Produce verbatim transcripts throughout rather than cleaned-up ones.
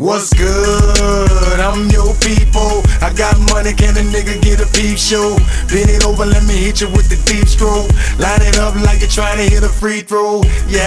What's good? I'm your people. I got money, can a nigga get a peep show? Bend it over, let me hit you with the deep stroke. Line it up like you're trying to hit a free throw. Yeah,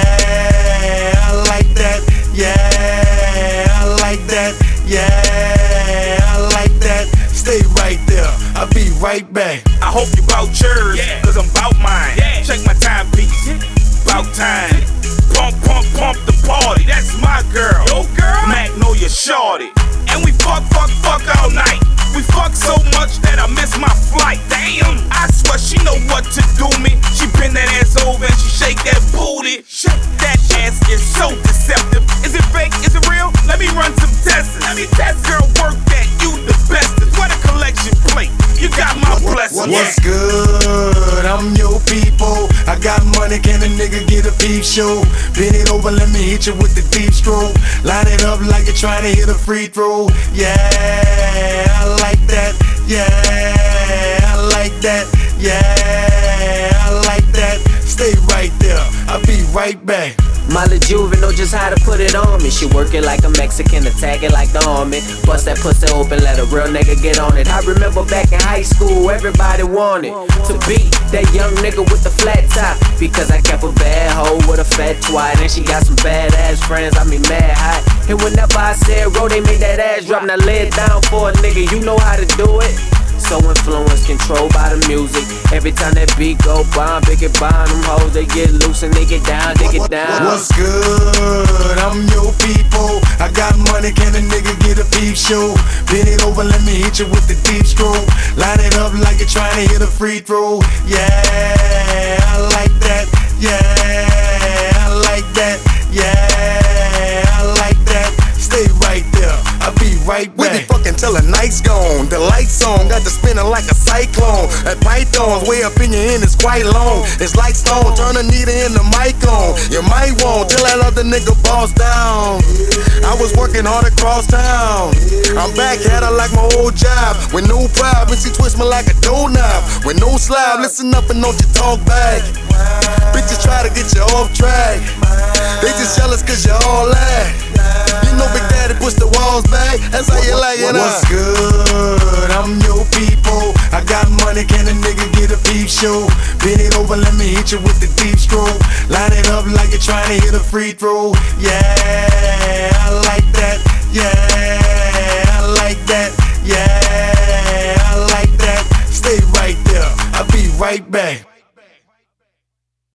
I like that. Yeah, I like that. Yeah, I like that. Stay right there, I'll be right back. I hope you bout yours, yeah. Cause I'm bout mine. Yeah. Check my timepiece, bout time. Pump, pump, pump the party, that's my girl. Yo girl, Magnolia Shorty. And we fuck, fuck, fuck all night. We fuck so much that I miss my flight. Damn, I swear she know what to do me. She bend that ass over and she shake that booty. That ass is so deceptive. Is it fake? Is it real? Let me run some tests. Let me test, girl, work that. You the bestest. What a collection plate. You got my blessing. What's good? I'm your people. I got money, can a nigga get a peep show? Bend it over, let me hit you with the deep stroke. Line it up like you're trying to hit a free throw. Yeah, I like that. Yeah, I like that. Yeah, I like that. Stay right there, I'll be right back. Molly Juve know just how to put it on me. She work it like a Mexican, attack it like the army. Bust that pussy open, let a real nigga get on it. I remember back in high school, everybody wanted to be that young nigga with the flat top. Because I kept a bad hoe with a fat twat, and she got some badass friends, I mean mad hot. And whenever I said roll, they made that ass drop. Now lay it down for a nigga, you know how to do it. So influenced, controlled by the music. Every time that beat go bomb, big it bomb, them hoes they get loose and they get down, they get down. What's good? I'm your people. I got money, can a nigga get a peep show? Bend it over, let me hit you with the deep stroke. Line it up like you're trying to hit a free throw. Yeah, I like that. Yeah, I like that. Yeah, I like that. Stay right there, I'll be right back. We be fucking till the night's gone. The lights on, got to spinning like a cyclone. That python's way up in your end is quite long. It's like stone, turn a needle in the mic on. You might want till that other nigga boss down. I was working hard across town. I'm back at her like my old job. With no problem, she twist me like a doorknob. With no slab, listen up and don't you talk back. Bitches try to get you off track. They just jealous cause you all that. You know Big Daddy push the walls back. That's how you like it. What's good? I'm your people. I got money, can a nigga get a peep show? Bend it over, let me hit you with the deep stroke. Line it up like you're trying to hit a free throw. Yeah, I like that. Yeah, I like that. Yeah, I like that. Stay right there, I'll be right back.